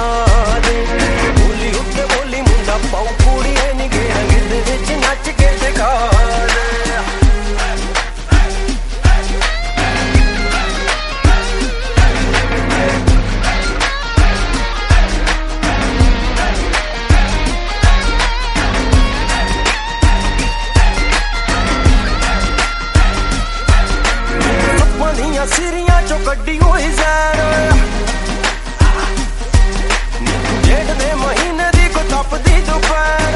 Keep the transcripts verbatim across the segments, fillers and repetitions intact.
ਦਿਖਾ ਦੇ। ਬੋਲੀ ਉੱਤੇ ਬੋਲੀ ਮੁੰਡਾ ਪਾਉ ਕੁੜੀਏ ਨੀ ਗੇੜਾ ਗਿੱਧੇ ਵਿੱਚ ਨੱਚ ਕੇ ਦਿਖਾ ਦੇ। ਸਿਰੀਆਂ ਚੋਂ ਕੱਢੀ ਹੋਈ ਜ਼ੈਰ ਨੀ ਤੂੰ ਜੇਠ ਦੇ ਮਹੀਨੇ ਦੀ ਕੋ ਤਪਦੀ ਦੁਪਹਿਰ।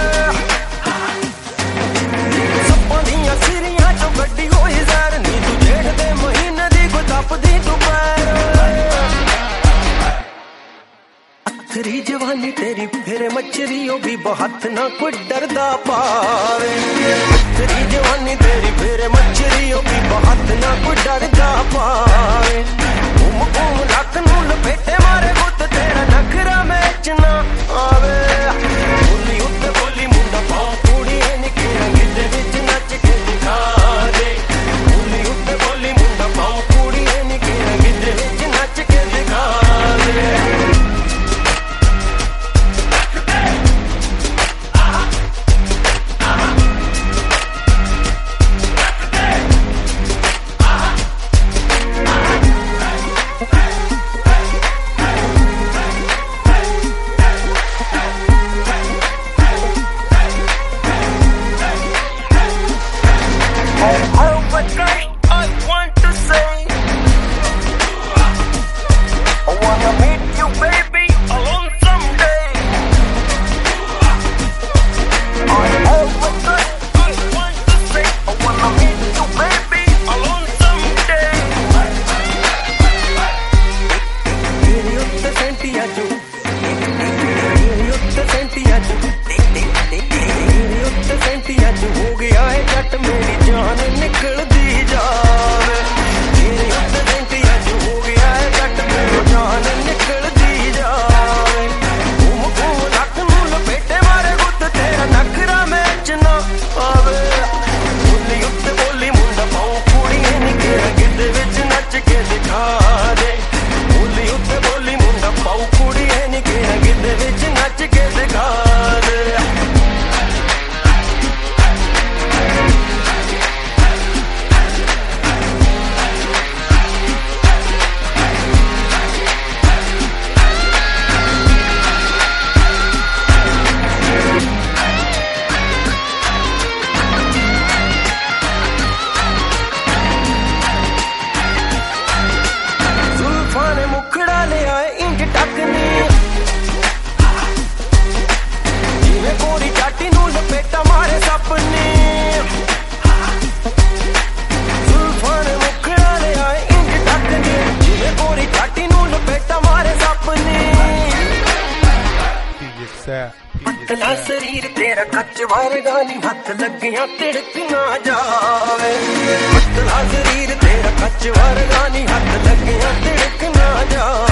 ਸੱਪਾਂ ਦੀਆਂ ਸਿਰੀਆਂ ਚੋਂ ਕੱਢੀ ਹੋਈ ਜ਼ੈਰ ਨੀ ਤੂੰ ਜੇਠ ਦੇ ਮਹੀਨੇ ਦੀ ਕੋ ਤਪਦੀ ਦੁਪਹਿਰ। ਅਥਰੀ ਜਵਾਨੀ ਤੇਰੀ ਫਿਰ ਮੱਛਰੀ ਉਹ ਵੀ ਬਹੁਤ ਨਾ ਕੋਈ ਡਰਦਾ ਪਾਵੇ। ਅਥਰੀ ਜਵਾਨੀ ਤੇਰੀ ਫਿਰ ਮੱਛਰੀ ਉਹ ਵੀ ਬਹੁਤ ਨਾ ਕੋਈ ਡਰਦਾ ਪਾਵੇ। ਘੁੰਮ ਘੁੰਮ ਲੱਕ ਨੂੰ ਲਪੇਟੇ ਮਾਰੇ ਗੁੱਤ ਤੇਰਾ ਨਖਰਾ ਮੈਚ ਨਾ ਆਵੇ। ਬੋਲੀ ਉੱਤੇ ਬੋਲੀ ਮੁੰਡਾ ਪਾਉ ਕੁੜੀਏ ਨੀ ਗੇੜਾ ਗਿੱਧੇ ਵਿੱਚ ਨੱਚ ਕੇ ਦਿਖਾ ਦੇ। ਬੋਲੀ ਉੱਤੇ ਬੋਲੀ ਮੁੰਡਾ ਪਾਉ ਕੁੜੀਏ ਨੀ ਗੇੜਾ ਗਿੱਧੇ ਵਿੱਚ ਨੱਚ ਕੇ ਦਿਖਾ ਦੇ। ਹੋ ਗਿਆ ਹੈ ਜੱਟ ਮੇਰੀ ਜਾਨ ਨਿਕਲਦੀ ਜਾਵੇ। ਤੇਰੇ ਉੱਤੇ ਸੈਂਟੀਆਂ ਚ ਹੋ ਗਿਆ ਹੈ ਜੱਟ ਮੇਰੀ ਜਾਨ ਨਿਕਲਦੀ ਜਾਵੇ। ਘੁੰਮ ਘੁੰਮ ਲੱਕ ਨੂੰ ਲਪੇਟੇ ਮਾਰੇ ਗੁੱਤ ਤੇਰਾ ਨਖਰਾ ਮੈਚ ਨਾ ਆਵੇ। ਬੋਲੀ ਉੱਤੇ ਬੋਲੀ ਮੁੰਡਾ ਪਾਉ ਕੁੜੀਏ ਨੀ ਗੇੜਾ ਗਿੱਧੇ ਵਿੱਚ ਨੱਚ ਕੇ ਦਿਖਾ ਦੇ। ਬੋਲੀ ਉੱਤੇ ਬੋਲੀ ਮੁੰਡਾ ਪਾਉ ਕੁੜੀਏ ਨੀ ਗੇੜਾ ਗਿੱਧੇ ਵਿੱਚ ਨੱਚ ਕੇ ਦਿਖਾ ਦੇ। ਮੁਖੜਾ ਲਿਆਏ ਇੰਜ ਟੱਕਨੀ ਜਿਵੇਂ ਕੋਰੀ ਚਾਟੀ ਨੂੰ ਲਪੇਟਾ ਮਾਰੇ ਸੱਪ ਨੇ। ਜ਼ੁਲਫਾਂ ਨੇ ਮੁਖੜਾ ਲਿਆਏ ਇੰਜ ਟੱਕਨੀ ਜਿਵੇਂ ਕੋਰੀ ਚਾਟੀ ਨੂੰ ਲਪੇਟਾ ਮਾਰੇ ਸੱਪ ਨੇ। ਪਤਲਾ ਸਰੀਰ ਤੇਰਾ ਕੱਚ ਵਰਗਾ ਨੀ ਹੱਥ ਲੱਗਿਆ ਤਿੜਕ ਨਾ ਜਾਵੇ। ਪਤਲਾ ਸਰੀਰ ਤੇਰਾ ਕੱਚ ਵਰਗਾ ਨੀ ਹੱਥ ਲੱਗਿਆ ਤਿੜਕ ਨਾ ਜਾਵੇ।